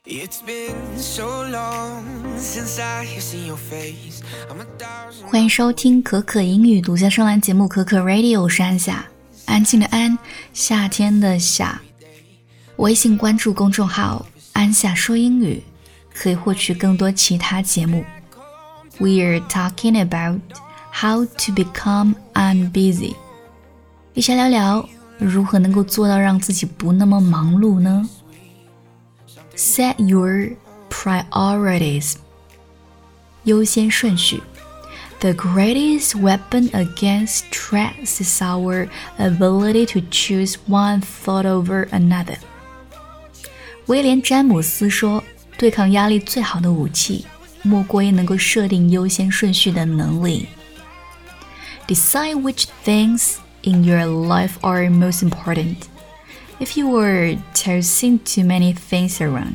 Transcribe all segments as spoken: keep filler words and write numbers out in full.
欢迎收听可可英语独家声兰节目可可 Radio， 我是安夏，安静的安，夏天的夏。微信关注公众号安夏说英语，可以获取更多其他节目。 We're talking about how to become unbusy， 一起聊聊如何能够做到让自己不那么忙碌呢？ Set your priorities， 优先顺序。 The greatest weapon against stress is our ability to choose one thought over another。 威廉·詹姆斯说，对抗压力最好的武器莫过于能够设定优先顺序的能力。 Decide which things in your life are most important. If you were tossing too many things around,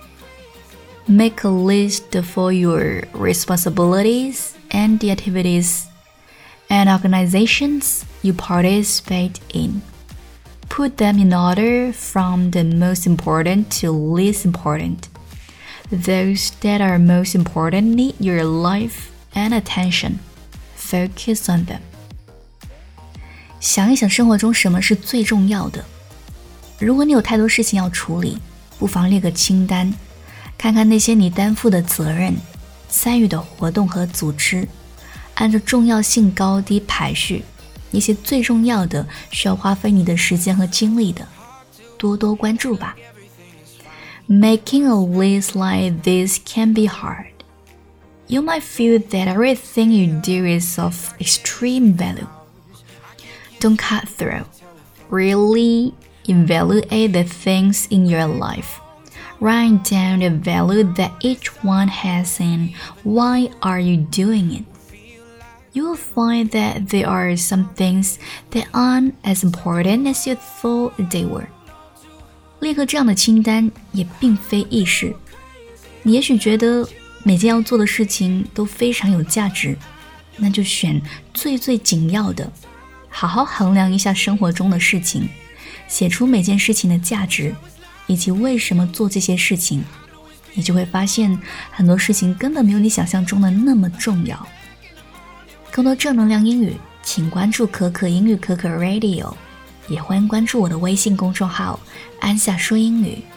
make a list of all your responsibilities and the activities and organizations you participate in. Put them in order from the most important to least important. Those that are most important need your life and attention. Focus on them. 想一想生活中什么是最重要的。如果你有太多事情要处理，不妨列个清单，看看那些你担负的责任、参与的活动和组织，按照重要性高低排序，一些最重要的需要花费你的时间和精力的，多多关注吧。Making a list like this can be hard. You might feel that everything you do is of extreme value. Don't cut through. Really evaluate the things in your life. Write down the value that each one has and why are you doing it. You will find that there are some things that aren't as important as you thought they were. 列个这样的清单也并非易事。你也许觉得每件要做的事情都非常有价值，那就选最最紧要的，好好衡量一下生活中的事情，写出每件事情的价值以及为什么做这些事情，你就会发现很多事情根本没有你想象中的那么重要。更多正能量英语请关注可可英语可可 Radio， 也欢迎关注我的微信公众号安夏说英语。